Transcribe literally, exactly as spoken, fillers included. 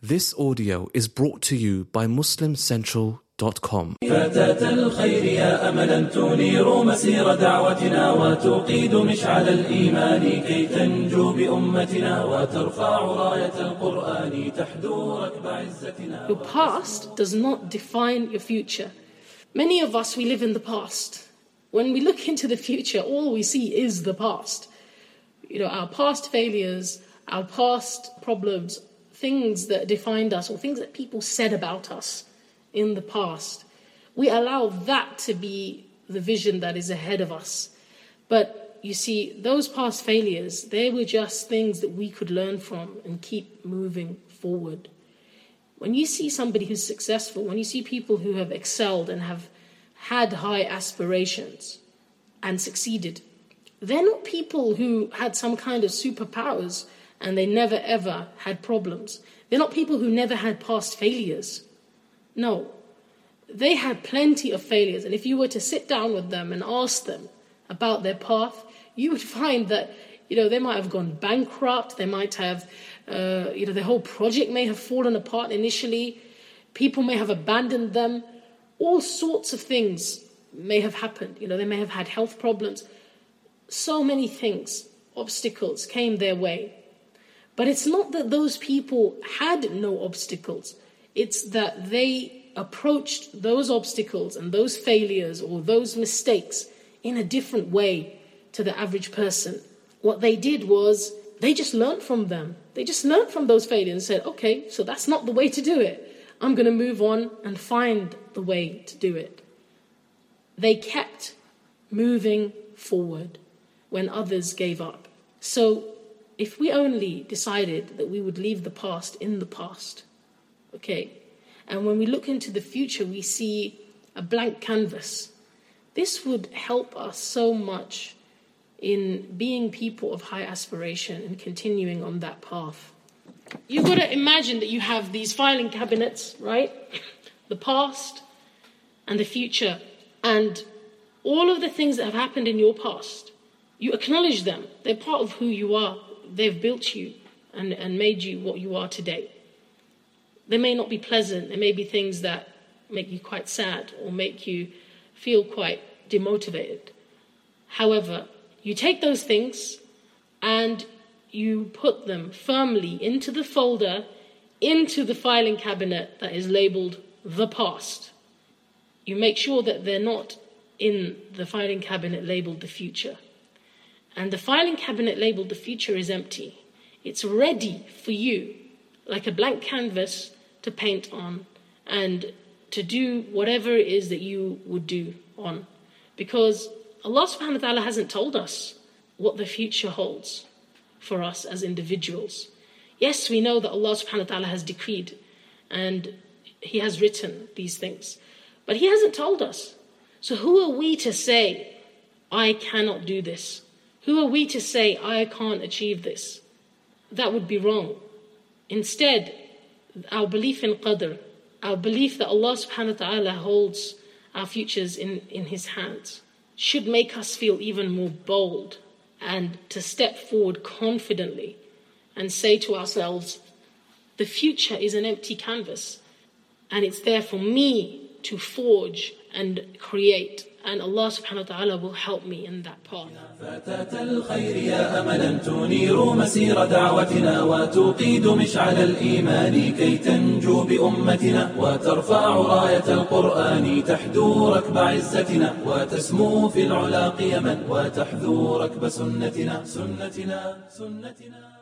This audio is brought to you by muslim central dot com. فتاة الخير يا أملا تنير مسير دعوتنا وتقيد مشعل الإيمان كي تنجو بأمتنا وترفع راية القرآن تحدو ركب عزتنا. Your past does not define your future. Many of us, we live in the past. When we look into the future, all we see is the past. You know, our past failures, our past problems, things that defined us or things that people said about us in the past. We allow that to be the vision that is ahead of us. But you see, those past failures, they were just things that we could learn from and keep moving forward. When you see somebody who's successful, when you see people who have excelled and have had high aspirations and succeeded, they're not people who had some kind of superpowers and they never ever had problems. They're not people who never had past failures. No, they had plenty of failures. And if you were to sit down with them and ask them about their path, you would find that, you know, they might have gone bankrupt. They might have, uh, you know, their whole project may have fallen apart initially. People may have abandoned them. All sorts of things may have happened. You know, they may have had health problems. So many things, obstacles came their way. But it's not that those people had no obstacles. It's that they approached those obstacles and those failures or those mistakes in a different way to the average person. What they did was they just learned from them. They just learned from those failures and said, okay, so that's not the way to do it. I'm going to move on and find the way to do it. They kept moving forward when others gave up. So if we only decided that we would leave the past in the past, okay, and when we look into the future, we see a blank canvas, this would help us so much in being people of high aspiration and continuing on that path. You've got to imagine that you have these filing cabinets, right? The past and the future. And all of the things that have happened in your past, you acknowledge them. They're part of who you are. They've built you and, and made you what you are today. They may not be pleasant. There may be things that make you quite sad or make you feel quite demotivated. However, you take those things and you put them firmly into the folder, into the filing cabinet that is labeled the past. You make sure that they're not in the filing cabinet labeled the future. And the filing cabinet labeled the future is empty. It's ready for you, like a blank canvas to paint on and to do whatever it is that you would do on. Because Allah subhanahu wa ta'ala hasn't told us what the future holds for us as individuals. Yes, we know that Allah subhanahu wa ta'ala has decreed and He has written these things. But He hasn't told us. So who are we to say, I cannot do this? Who are we to say, I can't achieve this? That would be wrong. Instead, our belief in qadr, our belief that Allah subhanahu wa ta'ala holds our futures in, in His hands, should make us feel even more bold and to step forward confidently and say to ourselves, the future is an empty canvas and it's there for me to forge and create. And Allah subhanahu wa ta'ala will help me in that path. فتاة الخير يا أملا تنير مسير دعوتنا وتقيد مشعل الإيمان كي تنجو بأمتنا وترفع راية القرآن تحدو ركب عزتنا وتسمو في العلا قيما وتحذو ركب سنتنا سنتنا سنتنا